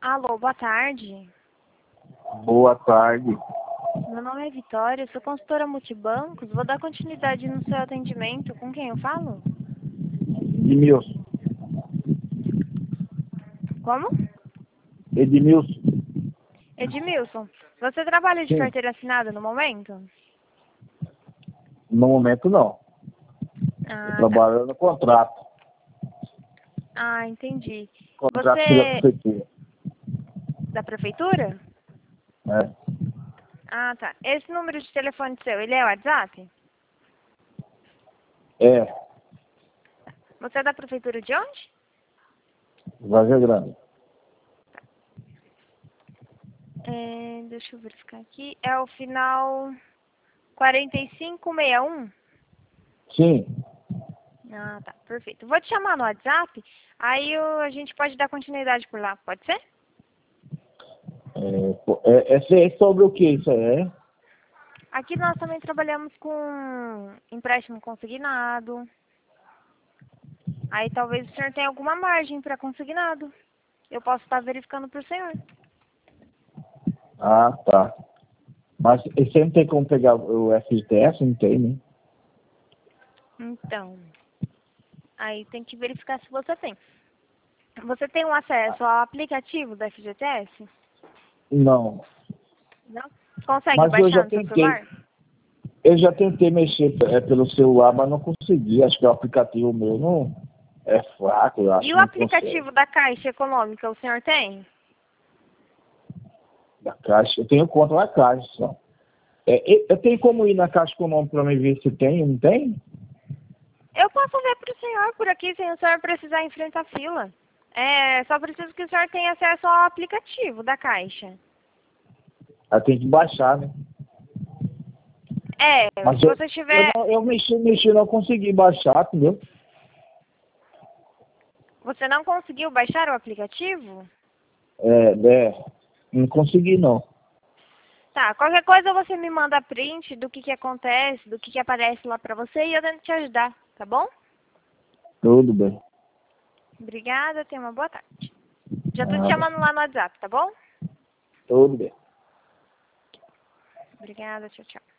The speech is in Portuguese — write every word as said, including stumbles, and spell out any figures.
Alô, boa tarde. Boa tarde. Meu nome é Vitória, sou consultora multibancos. Vou dar continuidade no seu atendimento. Com quem eu falo? Edmilson. Como? Edmilson. Edmilson, você trabalha de Sim. carteira assinada no momento? No momento não. Estou Ah, tá. trabalhando no contrato. Ah, entendi. Contrato pela Você... prefeitura. Da prefeitura? É. Ah, tá. Esse número de telefone seu, ele é o WhatsApp? É. Você é da prefeitura de onde? Vargem Grande. É, deixa eu verificar aqui. É o final quarenta e cinco sessenta e um? Sim. Ah, tá. Perfeito. Vou te chamar no WhatsApp, aí eu- a gente pode dar continuidade por lá, pode ser? É, pô, é, é, é sobre o que isso aí é? Aqui nós também trabalhamos com empréstimo consignado. Aí talvez o senhor tenha alguma margem para consignado. Eu posso estar verificando para o senhor. Ah, tá. Mas você não tem como pegar o F G T S? Não tem, né? Então, aí tem que verificar se você tem. Você tem um acesso ao aplicativo da F G T S? Não. Não? Consegue Mas eu baixar já no seu tentei. celular? Eu já tentei mexer é, pelo celular, mas não consegui. Acho que o aplicativo meu não é fraco, eu acho E que o não consegue. aplicativo da Caixa Econômica, o senhor tem? Da Caixa. Eu tenho conta na Caixa só. É, eu eu tenho como ir na Caixa Econômica para me ver se tem, não tem? Eu posso ver para o senhor por aqui, sem o senhor precisar enfrentar a fila. É, só preciso que o senhor tenha acesso ao aplicativo da Caixa. Aí tem que baixar, né? É, Mas se eu, você eu, tiver... não, eu mexi, mexi, não consegui baixar, entendeu? Você não conseguiu baixar o aplicativo? É, é, não consegui, não. Tá, qualquer coisa você me manda print do que que acontece, do que que aparece lá pra você e eu tento te ajudar, tá bom? Tudo bem. Obrigada, tenha uma boa tarde. Já tô te Nada. chamando lá no WhatsApp, tá bom? Tudo bem. Obrigada, tchau, tchau.